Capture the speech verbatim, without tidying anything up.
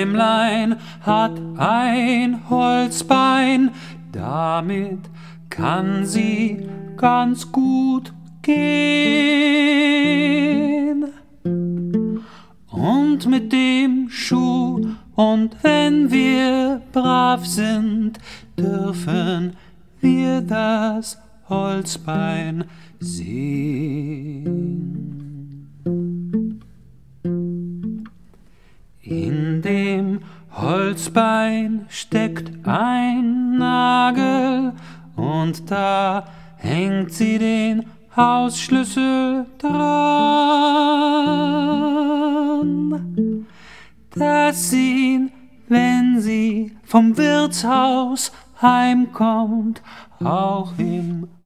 Däumlein hat ein Holzbein, damit kann sie ganz gut gehen. Und mit dem Schuh, und wenn wir brav sind, dürfen wir das Holzbein sehen. In dem Holzbein steckt ein Nagel und da hängt sie den Hausschlüssel dran, dass sie, wenn sie vom Wirtshaus heimkommt, auch im